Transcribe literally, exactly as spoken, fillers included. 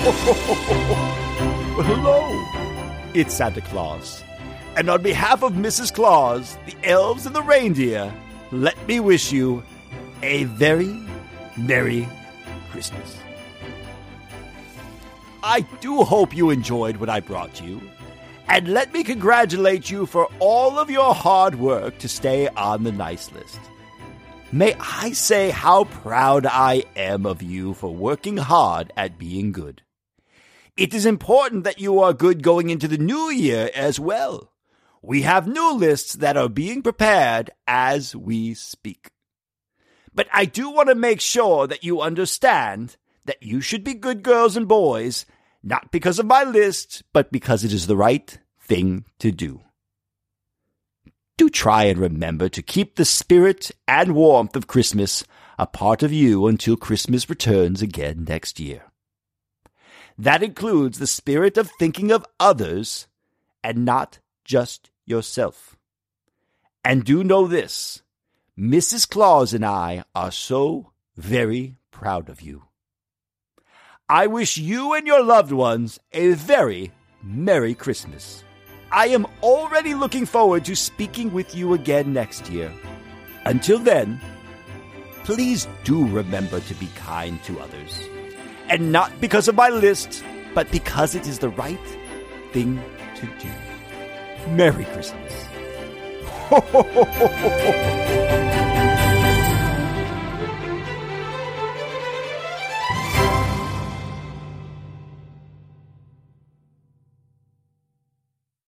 Well, hello. It's Santa Claus. And on behalf of Missus Claus, the elves and the reindeer, let me wish you a very Merry Christmas. I do hope you enjoyed what I brought you. And let me congratulate you for all of your hard work to stay on the nice list. May I say how proud I am of you for working hard at being good. It is important that you are good going into the new year as well. We have new lists that are being prepared as we speak. But I do want to make sure that you understand that you should be good girls and boys, not because of my list, but because it is the right thing to do. Do try and remember to keep the spirit and warmth of Christmas a part of you until Christmas returns again next year. That includes the spirit of thinking of others and not just yourself. And do know this, Missus Claus and I are so very proud of you. I wish you and your loved ones a very Merry Christmas. I am already looking forward to speaking with you again next year. Until then, please do remember to be kind to others. And not because of my list, but because it is the right thing to do. Merry Christmas. Ho, ho, ho, ho, ho, ho.